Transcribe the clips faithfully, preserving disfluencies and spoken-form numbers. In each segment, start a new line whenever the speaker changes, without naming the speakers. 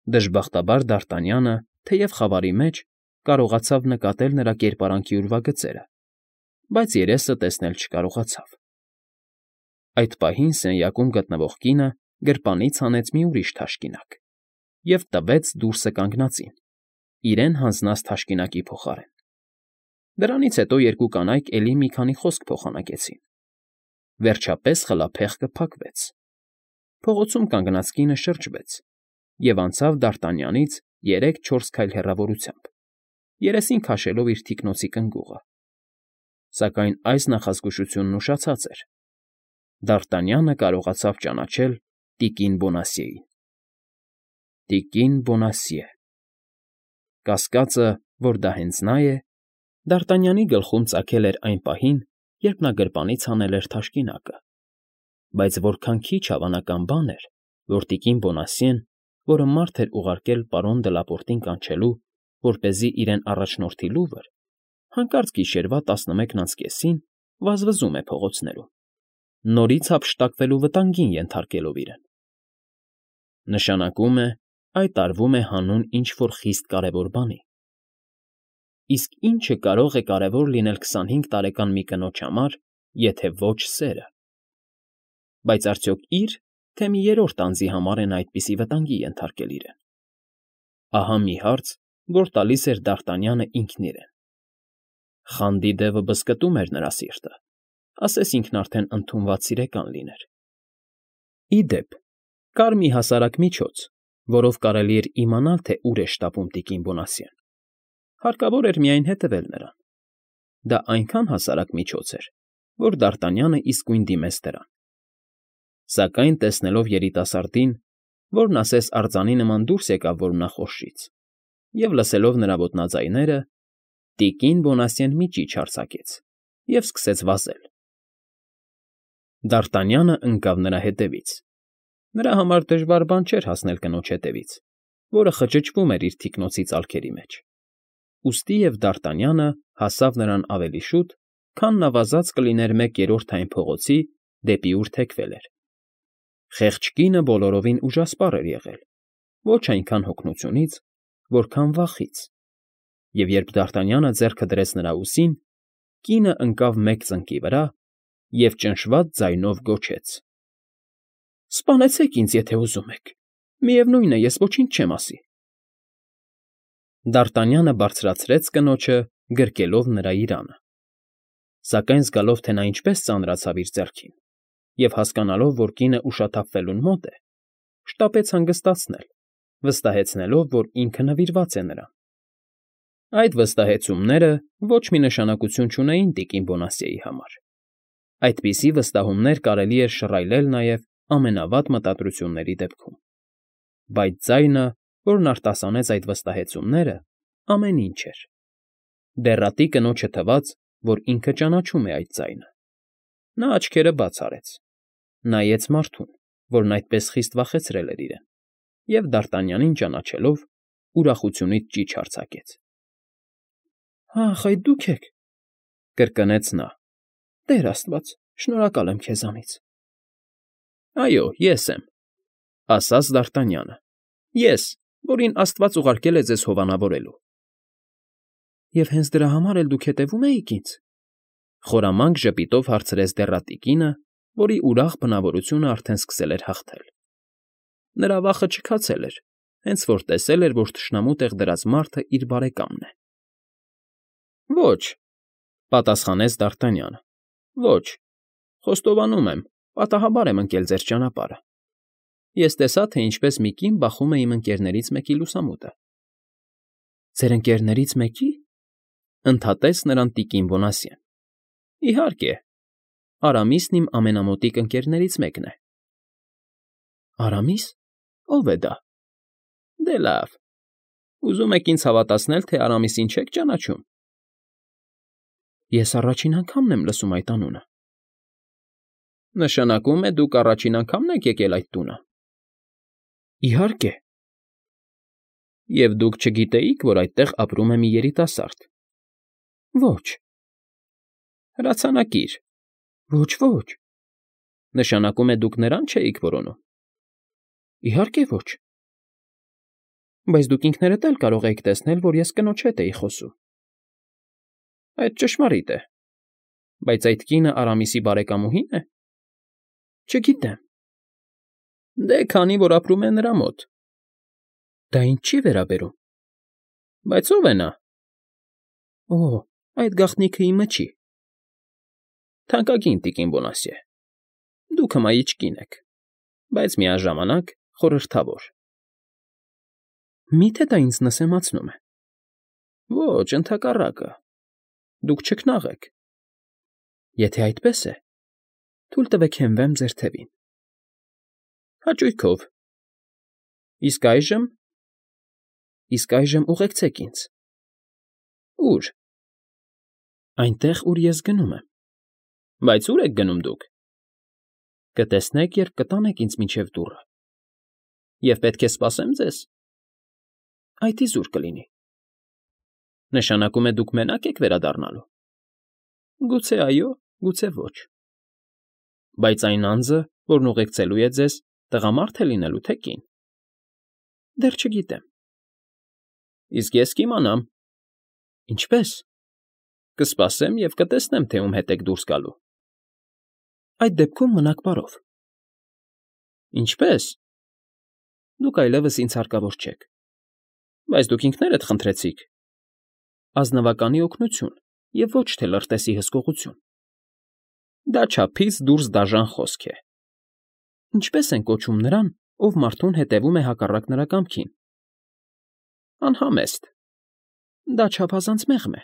Դժբախտաբար Դարտանյանը, թեև խավարի մեջ, կարողացավ նկատել նրա կերպարանքի ուրվագծերը, բայց երեսը տեսնել չկարողացավ։ Այդ պահին սենյակում գտնվող կինը գրպանից հանեց մի ուրիշ թաշկինակ և տվեց դուրսը կանգնածին, իրեն հանձնած թաշկինակի փոխարեն։ Դրանից հետո երկու կանայք էլի մի քանի խոսք փոխանակեցին։ Վերջապես խլափեղկը փակվեց։ Փողոցում կանգնած կինը շրջվեց և անցավ Դարտանյանից երեք֊չորս քայլ հեռավորությամբ, երեսին քաշելով իր թիկնոցի կնգուղը։ Սակայն այս նախազգուշությունն ուշացած էր. Դարտանյանը կարողացավ ճանաչել տիկին Բոնասիեին։ Տիկին Բոնասիե… Կասկածը, որ դա հենց նա է, Դարտանյանի գլխում ծագել էր այն պահին, երբ նա գրպանից հանել էր թաշկինակը, բայց որքան քիչ հավանական բան էր, որ տիկին Բոնասիեն, որը մարդ էր ուղարկել պարոն Դլապորտին կանչելու, որպեսզի իրեն առաջնորդի լուվր, հանկարծ գիշերվա տասնմեկն անց կեսին վազվզում է փողոցներում, նորից հափշտակվելու վտանգին ենթարկելով իրեն։ Նշանակում է, այդ արվում է հանուն ինչ֊որ խիստ կարևոր բանի։ Իսկ ի՞նչը կարող է կարևոր լինել քսանհինգ տարեկան մի կնոջ համար, եթե ոչ սերը։ Բայց արդյոք իր, թե մի երրորդ անձի համար է նա այդպիսի վտանգի ենթարկել իրեն։ Ահա մի հարց, որ տալիս էր Դարտանյանը ինքն իրեն։ Խանդի դևը բզկտում էր նրա սիրտը, ասես ինքն արդեն ընդունված սիրեկան լիներ։ Ի դեպ, կար մի հասարակ միջոց, որով կարելի էր իմանալ, թե ուր է շտապում տիկին Բոնասիեն։ Հարկավոր էր միայն հետևել նրան։ Դա այնքան հասարակ միջոց էր, որ Դարտանյանը իսկույն դիմեց դրան։ Սակայն տեսնելով երիտասարդին, որն ասես արձանի նման դուրս եկավ որմնախորշից, և լսելով նրա ոտնաձայները, տիկին Բոնասիեն մի ճիչ արձակեց և սկսեց վազել։ Դարտանյանը ընկավ նրա հետևից։ Նրա համար դժվար բան չէր հասնել կնոջ հետևից, որը խճճվում էր իր թիկնոցի ծալքերի մեջ։ Ուստիև Դարտանյանը հասավ նրան ավելի շուտ, քան նա վազած կլիներ մեկ երրորդն այն փողոցի, դեպի ուր թեքվել էր։ Խեղճ կինը բոլորովին ուժասպառ էր եղել, ոչ այնքան հոգնությունից, որքան վախից, և երբ Դարտանյանը ձեռքը դրեց նրա ուսին, կինը ընկավ մեկ ծնկի վրա և ճնշված ձայնով գոչեց. ֊ Սպանեցեք ինձ, եթե ուզում եք, միևնույն է, ես ոչինչ չեմ ասի։ Դարտանյանը բարձրացրեց կնոջը, գրկելով նրա իրանը։ Սակայն զգալով, թե նա ինչպես ծանրացավ իր ձեռքին, և հասկանալով, որ կինը ուշաթափվելուն մոտ է, շտապեց հանգստացնել, վստահեցնելով, որ ինքը նվիրված է նրան։ Այդ վստահեցումները ոչ մի նշանակություն չունեին տիկին Բոնասիեի համար։ Այդպիսի վստահումներ կարելի էր շռայլել նաև ամենավատ մտադրությունների դեպքում։ Բայց ձայնը, որն արտասանեց այդ վստահեցումները, ամեն ինչ էր։ Դեռատի կնոջը թվաց, որ ինքը ճանաչում է այդ ձայնը։ Նա աչքերը բաց արեց, նայեց մարդուն, որն այդպես խիստ վախեցրել էր իրեն, և Դարտանյանին ճանաչելով, ուրախությունից ճիչ արձակեց։ ֊ Ախ, այդ դու՞ք եք,֊ կրկնեց նա։ Տեր աստված, շնորհակալ եմ քեզանից։ ֊ Այո, ես եմ,֊ ասաց Դարտանյանը,֊ ես, որին աստված ուղարկել է ձեզ հովանավորելու։ ֊ Եվ հենց դրա համար էլ դուք հետևում էիք ինձ,֊ խորամանկ ժպիտով հարցրեց դեռատի կինը, որի ուրախ բնավորությունը արդեն սկսել էր հաղթել։ Նրա վախը չքացել էր, հենց որ տեսել էր, որ թշնամու տեղ դրած մարդն իր բարեկամն է։ ֊ Ոչ,֊ պատասխանեց Դարտանյանը,֊ ոչ, խոստովանում եմ, պատահաբար եմ ընկել ձեր ճանապարհը։ Ես տեսա, թե ինչպես մի կին բախում է իմ ընկերներից մեկի լուսամուտը։ ֊ Ձեր ընկերներից մեկի՞, ընդհատեց նրան տիկին Բոնասիեն։ ֊ Իհարկե, Արամիսն իմ ամենամոտիկ ընկերներից մեկն է։ ֊ Արամի՞ս, ո՞վ է դա։ ֊ Դե լավ, ուզում եք ինձ հավատացնել, թե Արամիսին չեք ճանաչում։ ֊ Ես առաջին անգամն եմ լսում այդ անունը։ ֊ Նշանակում է, դուք առաջին անգամն եք եկել այդ տունը։ ֊ Իհարկե։ ֊ Եվ դուք չգիտեիք, որ այդտեղ ապրում է մի երիտասարդ։ ֊ Ոչ։ ֊ Հրացանակիր։ ֊ Ոչ, ոչ։ ֊ Նշանակում է, դուք նրան չէիք որոնում։ ֊ Իհարկե ոչ։ ֊ Բայց դուք ինքներդ էլ կարող եք տեսնել, որ ես կնոջ հետ էի խոսում։ Այդ ճշմարիտ է, բայց այդ կինը Արամիսի բարեկամուհի՞ն է։ Չգիտեմ։ Դե քանի որ ապրում է նրա մոտ։ Դա ինձ չի վերաբերում։ Բայց ո՞վ է նա։ Օ, այդ գաղտնիքը իմը չի։ Թանկագին տիկին Բոնասյե, դուք հմայիչ կին եք, բայց միաժամանակ խորհրդավոր։ Մի՞թե դա ինձ նսեմացնում է։ Ոչ, ընդհակառակը, դուք չքնաղ եք։ Եթե այդպես է, թույլ տվեք հենվեմ ձեր թևին։ Հաճույքով։ Իսկ այժմ… Իսկ այժմ ուղեկցեք ինձ։ Ո՞ւր։ Այնտեղ, ուր ես գնում եմ։ Բայց ո՞ւր եք գնում դուք։ Կտեսնեք, երբ կտանեք ինձ մինչև դուռը։ Եվ պետք է սպասեմ ձեզ։ Այդ իզուր կլինի։ Նշանակում է դուք մենակ եք վերադառնալու։ Գուցե այո, գուցե ոչ։ Բայց այն անձը, որն ուղեկցելու է ձեզ, տղամարդ է լինելու, թե կին։ Դեռ չգիտեմ։ Իսկ ես կիմանամ։ Ինչպե՞ս։ Կսպասեմ և կտեսնեմ, թե ում հետ եք դուրս գալու։ Այդ դեպքում մնաք բարով։ Ինչպե՞ս։ Դուք այլևս ինձ հարկավոր չեք։ Բայց դուք ինքներդ խնդրեցիք։ Ազնվականի օգնություն և ոչ թե լրտեսի հսկողություն։ Դա չափից դուրս դաժան խոսք է։ Ինչպե՞ս են կոչում նրան, ով մարդուն հետևում է հակառակ նրա կամքին։ Անհամեստ։ Դա չափազանց մեղմ է։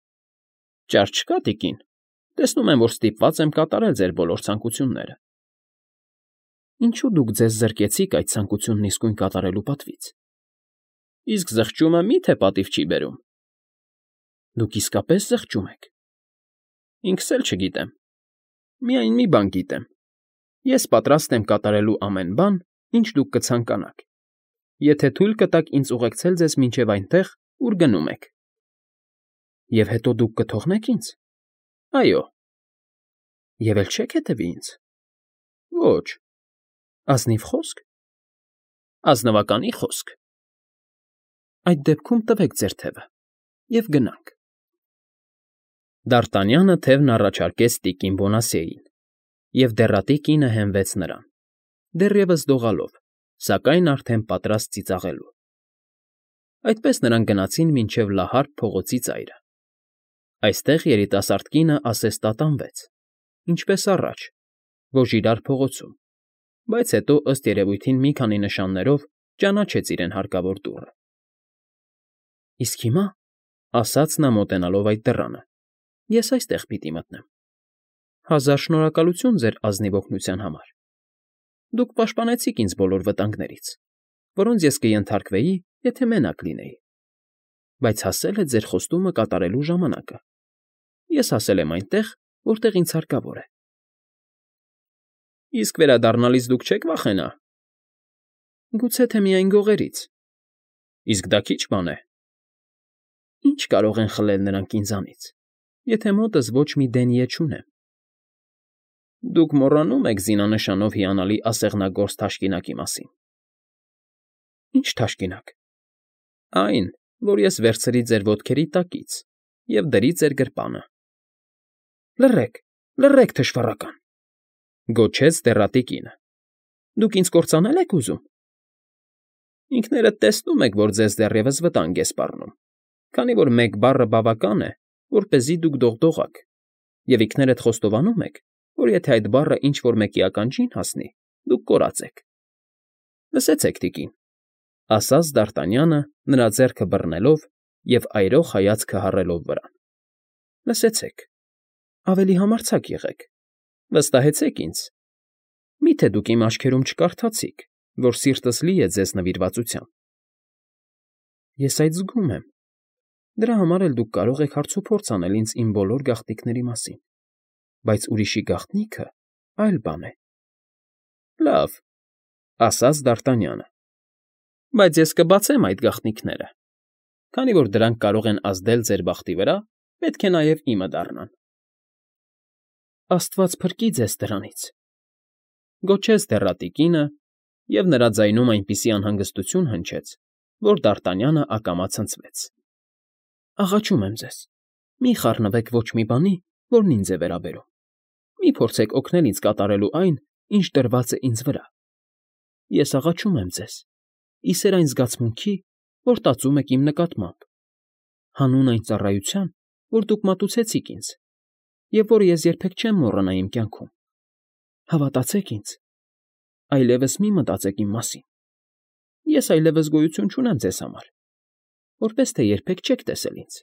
Ճար չկա, տիկին, տեսնում եմ, որ ստիպված եմ կատարել ձեր բոլոր ցանկությունները։ Ինչու դուք ձեզ զրկեցիք այդ ցանկությունն իսկույն կատարելու պատվից։ Իսկ զղջումը մի՞թե պատիվ չի բերում։ Դուք իսկապես զղջում եք։ Ինքս էլ չգիտեմ։ Միայն մի բան գիտեմ. ես պատրաստ եմ կատարելու ամեն բան, ինչ դուք կցանկանաք, եթե թույլ կտաք ինձ ուղեկցել ձեզ մինչև այնտեղ, ուր գնում եք։ Եվ հետո դուք կթողնեք ինձ։ Այո։ Եվ էլ չեք հետևի ինձ։ Ոչ։ Ազնիվ խոսք։ Ազնվականի խոսք։ Այդ դեպքում տվեք ձեր թևը և գնանք։ Դ'Արտանյանը թևն առաջարկեց տիկին Բոնասյեին, և դեռատի կինը հենվեց նրան, դեռևս դողալով, սակայն արդեն պատրաստ ծիծաղելու։ Այդպես նրանք գնացին մինչև լահարկ փողոցի ծայրը։ Այստեղ երիտասարդ կինը ասես տատանվեց, ինչպես առաջ, Ոժիրար փողոցում, բայց հետո, ըստ երևույթին մի քանի նշաններով, ճանաչեց իրեն հարկավոր դուռը։ Իսկ հիմա, ասաց նա մոտենալով այդ դռանը, ես այստեղ պիտի մտնեմ։ Հազար շնորհակալություն ձեր ազնիվ օգնության համար։ Դուք պաշտպանեցիք ինձ բոլոր վտանգներից, որոնց ես կենթարկվեի, եթե մենակ լինեի։ Բայց հասել է ձեր խոստումը կատարելու ժամանակը։ Ես հասել եմ այնտեղ, որտեղ ինձ հարկավոր է։ Իսկ վերադառնալիս դուք չեք վախենա։ Գուցե թե միայն գողերից։ Իսկ դա քիչ բան է։ Ինչ կարող են խլել նրանք ինձանից, եթե մոտս ոչ մի դենյե չունեմ։ Դուք մոռանում եք զինանշանով հիանալի ասեղնագործ թաշկինակի մասին։ Ինչ թաշկինակ։ Այն, որ ես վերցրի ձեր ոտքերի տակից և դրի ձեր գրպանը։ Լռեք, լռեք, թշվառական, գոչեց դեռատի կինը։ Դուք ինձ կործանել եք ուզում։ Ինքներդ տեսնում եք, որ ձեզ դեռևս վտանգ է սպառնում, քանի որ մեկ բառը բավական է, որպեսզի դուք դողդողաք, և ինքներդ խոստովանում եք, որ եթե այդ բառը ինչ֊որ մեկի ականջին հասնի, դուք կորած եք։ Լսեցեք, տիկին, ասաց Դ'Արտանյանը, նրա ձեռքը բռնելով և այրող հայացքը հառելով վրան։ Լսեցեք, ավելի համարձակ եղեք, վստահեցեք ինձ։ Մի՞թե դուք իմ աչքերում չկարդացիք, որ սիրտս լի է ձեզ նվիրվածությամբ։ Ես այդ զգում եմ։ Դրա համար էլ դուք կարող եք հարցուփորձ անել ինձ իմ բոլոր գաղտնիքների մասին, բայց ուրիշի գաղտնիքը այլ բան է։ Լավ, ասաց Դ'Արտանյանը, բայց ես կբացեմ այդ գաղտնիքները, քանի որ դրանք կարող են ազդել ձեր բախտի վրա, պետք է նաև իմը դառնան։ Աստված փրկի ձեզ դրանից, գոչեց դեռատի կինը, և նրա ձայնում այնպիսի անհանգստություն հնչեց, որ Դարտանյանը ակամա ցնցվեց։ Աղաչում եմ ձեզ, մի խառնվեք ոչ մի բանի, որն ինձ է վերաբերում։ Մի փորձեք օգնել ինձ կատարելու այն, ինչ դրված է ինձ վրա։ Ես աղաչում եմ ձեզ, իսեր այն զգացմունքի, որ տածում եք իմ նկատմամբ, հանուն այն ծառայության, որ դուք մատուցեցիք ինձ, և որը ես երբեք չեմ մոռանա իմ կյանքում։ Հավատացեք ինձ, այլևս մի մտածեք իմ մասին։ Ես այլևս գոյություն չունեմ ձեզ համար, որպես թե երբեք չեք տեսել ինձ։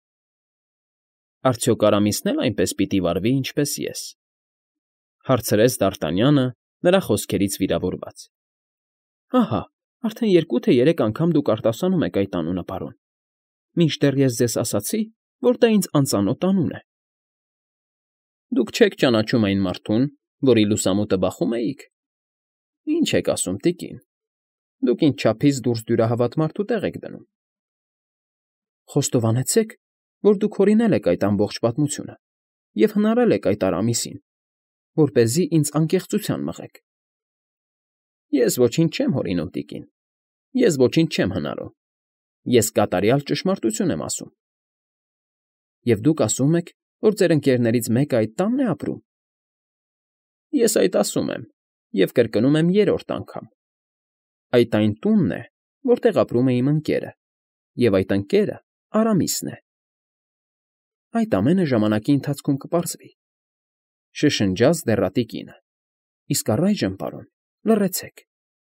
Արդյոք Արամիսն էլ այնպես պիտի վարվի, ինչպես ես, հարցրեց Դարտանյանը նրա խոսքերից վիրավորված։ Ահա, արդեն երկու թե երեք անգամ դուք արտասանում եք այդ անունը, պարոն, մինչդեռ ես ձեզ ասացի, որ դա ինձ անծանոթ անուն է։ Դուք չեք ճանաչում այն մարդուն, որի լուսամուտը բախում էիք։ Ինչ եք ասում, տիկին, դուք ինձ չափից դուրս դյուրահավատ մարդու տեղ եք դնում։ Խոստովանեցեք, որ դուք հորինել եք այդ ամբողջ պատմությունը և հնարել եք այդ Արամիսին, որպեսզի ինձ անկեղծության մղեք։ Ես ոչինչ չեմ հորինում, տիկին, ես ոչինչ չեմ հնարում, ես կատարյալ ճշմարտություն եմ ասում։ Եվ դուք ասում եք, որ ձեր ընկերներից մեկը այդ տանն է ապրում։ Ես այդ ասում եմ և կրկնում եմ երրորդ անգամ։ Այդ այն տունն է, որտեղ ապրում է իմ ընկերը, և այդ ընկերը Արամիսն է։ Այդ ամենը ժամանակի ընթացքում կպարզվի, շշնջաց դեռատի կինը։ Իսկ առայժմ, պարոն, լռեցեք։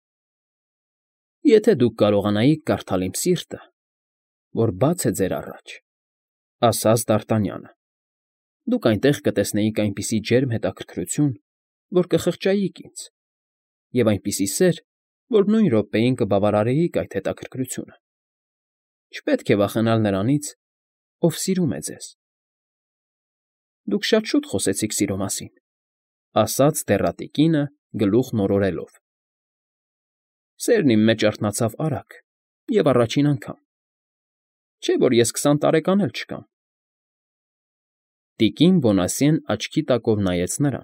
Եթե դուք կարողանայիք կարդալ իմ սիրտը, որ բաց է ձեր առաջ, ասաց Դարտանյանը, դուք այնտեղ կտեսնեիք այնպիսի ջերմ հետաքրքրություն, որ կխղճայիք ինձ, և այնպիսի սեր, որ նույն րոպեին կբավարարեիք այդ հետաքրքրությունը։ Չպետք է վախենալ նրանից, ով սիրում է ձեզ։ Դուք շատ շուտ խոսեցիք սիրո մասին, ասաց դեռատի կինը, գլուխն օրորելով։ Սերն իմ մեջ արթնացավ արագ և առաջին անգամ, չէ՞ որ ես քսան տարեկան էլ չկամ։ Տիկին Բոնասյեն աչքի տակով նայեց նրան։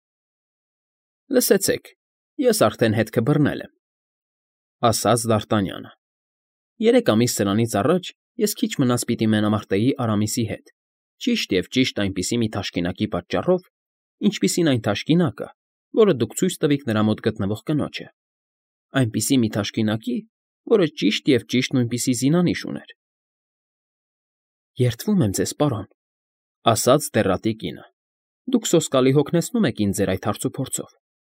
Լսեցեք, ես արդեն հետքը բռնել եմ, ասաց Դարտանյանը։ Երեք ամիս սրանից առաջ ես քիչ մնաց պիտի մենամարտեի Արամիսի հետ, ճիշտ և ճիշտ այնպիսի մի թաշկինակի պատճառով, ինչպիսին այն թաշկինակը, որը դուք ցույց տվիք նրա մոտ գտնվող կնոջը, այնպիսի մի թաշկինակի, որը ճիշտ և ճիշտ նույնպիսի զինանիշ ուներ։ Երդվում եմ ձեզ, պարոն, ասաց դեռատի կինը, դուք սոսկալի հոգնեցնում եք ինձ ձեր այդ հարցուփորձով։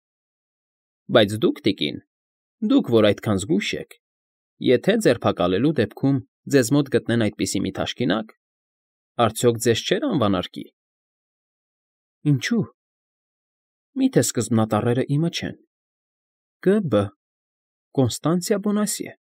Բայց դուք, տիկին, դուք, որ այդքան զգույշ եք, եթե ձերբակալելու դեպքում ձեզ մոտ գտնեն այդպիսի մի թաշկինակ, արդյոք ձեզ չէր անվանարկի։ Ինչու՞։ Մի՞թե սկզբնատառերը իմը չեն։ Կը Բ Կոնստանցիա Բոնասյե։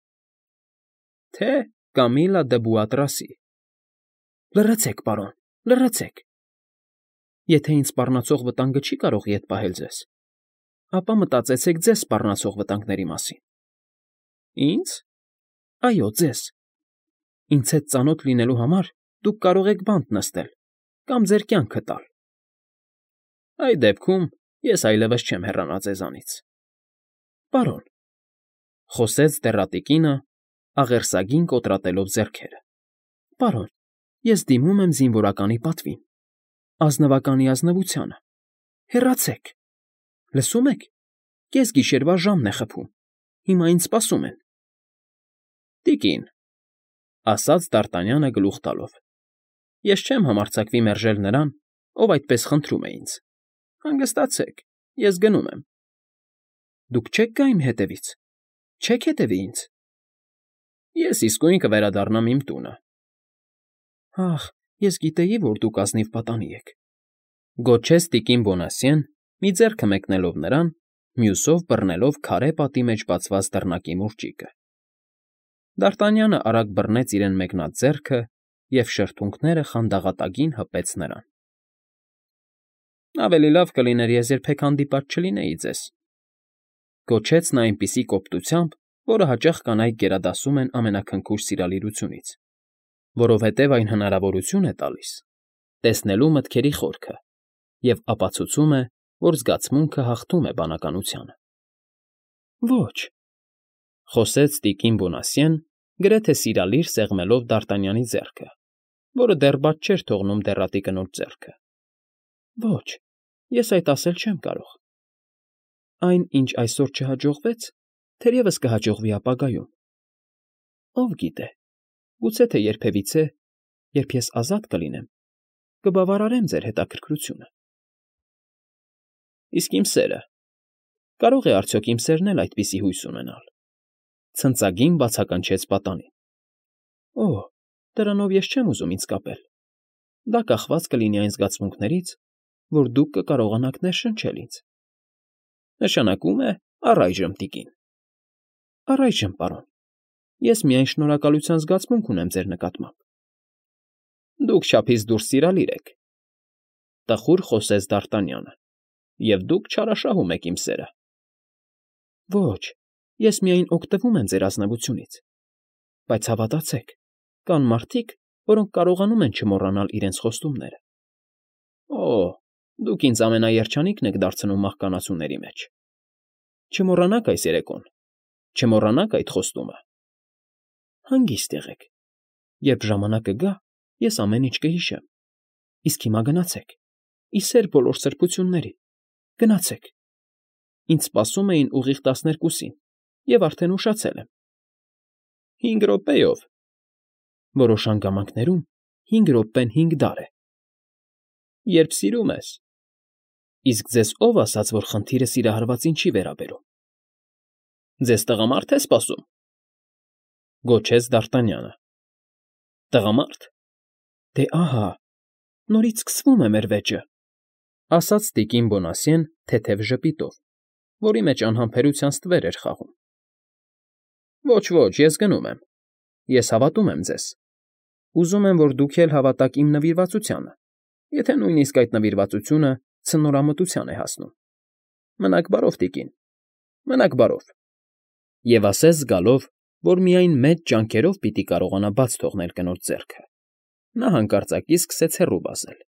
Թե Կամիլա դը Բուատրասի։ Լռեցեք, պարոն, լռեցեք։ Եթե ինձ սպառնացող վտանգը չի կարող ետ պահել ձեզ, ապա մտածեցեք ձեզ սպառնացող վտանգների մասին։ Ինձ։ Այո, ձեզ։ Ինձ հետ ծանոթ լինելու համար դուք կարող եք բանտ նստել կամ ձեր կյանքը տալ։ Այդ դեպքում ես այլևս չեմ հեռանա ձեզանից։ Պարոն, խոսեց դեռատի կինը, աղերսագին կոտրատելով ձեռքերը։ Պարոն, ես դիմում եմ զինվորականի պատվին, ազնվականի ազնվությանը։ Հեռացեք։ Լսում եք, կեսգիշերվա ժամն է խփում, հիմա ինձ սպասում են։ Տիկին, ասաց Դարտանյանը գլուխ տալով, ես չեմ համարձակվի մերժել նրան, ով այդպես խնդրում է ինձ։ Հանգստացեք, ես գնում եմ։ Դուք չեք գա իմ հետևից, չեք հետևի ինձ։ Ես իսկույն կվերադառնամ իմ տունը։ Ախ, ես գիտեի, որ դուք ազնիվ պատանի եք, գոչեց տիկին Բոնասյեն, մի ձեռքը մեկնելով նրան, մյուսով բռնելով քարե պատի մեջ բացված դռնակի մուրճիկը։ Դարտանյանը արագ բռնեց իրեն մեկնած ձեռքը և շրթունքները խանդաղատագին հպեց նրան։ Ավելի լավ կլիներ, ես երբեք հանդիպած չլինեի ձեզ, գոչեց նա այնպիսի կոպտությամբ, որը հաճախ կանայք գերադասում են ամենաքնքուշ սիրալիրությունից, որովհետև այն հնարավորություն է տալիս տեսնելու մտքերի խորքը և ապացուցում է, որ զգացմունքը հաղթում է բանականությանը։ Ոչ, խոսեց տիկին Բոնասյեն, գրեթե սիրալիր սեղմելով Դարտանյանի ձեռքը, որը դեռ բաց չէր թողնում դեռատի կնոջ ձեռքը։ Ոչ, ես այդ ասել չեմ կարող։ Այն, ինչ այսօր չհաջողվեց, թերևս կհաջողվի ապագայում։ Ով գիտե, գուցե թե երբևիցե, երբ ես ազատ կլինեմ, կբավարարեմ ձեր հետաքրքրությունը։ Իսկ իմ սերը, կարող է արդյոք իմ սերն էլ այդպիսի հույս ունենալ, ցնծագին բացականչեց պատանին։ Օ, դրանով ես չեմ ուզում ինձ կապել։ Դա կախված կլինի այն զգացմունքներից, որ դուք կկարողանաք ներշնչել ինձ։ Նշանակում է առայժմ, տիկին։ Առայժմ, պարոն, ես միայն շնորհակալության զգացմունք ունեմ ձեր նկատմամբ։ Դուք չափից դուրս սիրալիր եք, տխուր խոսեց Դարտանյանը, և դուք չարաշահում եք իմ սերը։ Ոչ, ես միայն օգտվում եմ ձեր ազնվությունից, բայց հավատացեք, կան մարդիկ, որոնք կարողանում են չմոռանալ իրենց խոստումները։ Օ, դուք ինձ ամենաերջանիկն եք դարձնում մահկանացուների մեջ։ Չմոռանաք այս երեկոն, չմոռանաք այդ խոստումը։ Հանգիստ եղեք, երբ ժամանակը գա, ես ամեն ինչ կհիշեմ։ Իսկ հիմա գնացեք, ի սեր բոլոր սրբությունների, գնացեք։ Ինձ սպասում էին ուղիղ տասներկուսին, և արդեն ուշացել եմ։ Հինգ րոպեով։ Որոշ հանգամանքներում հինգ րոպեն հինգ դար է։ Երբ սիրում ես։ Իսկ ձեզ ով ասաց, որ խնդիրը սիրահարվածին չի վերաբերում։ Ձեզ տղամարդ է սպասում, գոչեց Դարտանյանը։ Տղամարդ։ Դե ահա, նորից սկսվում է մեր վեճը, ասաց տիկին Բոնասյեն թեթև ժպիտով, որի մեջ անհամբերության ստվեր էր խաղում։ Ոչ, ոչ, ես գնում եմ։ Ես հավատում եմ ձեզ։ Ուզում եմ, որ դուք էլ հավատաք իմ նվիրվածությանը, եթե նույնիսկ այդ նվիրվածությունը ցնորամտության է հասնում։ Մնաք բարով, տիկին, մնաք բարով։ Եվ ասես զգալով, որ միայն մեծ ջանքերով պիտի կարողանա բաց թողնել կնոջ ձեռքը, նա հանկարծակի սկսեց հեռու վազել։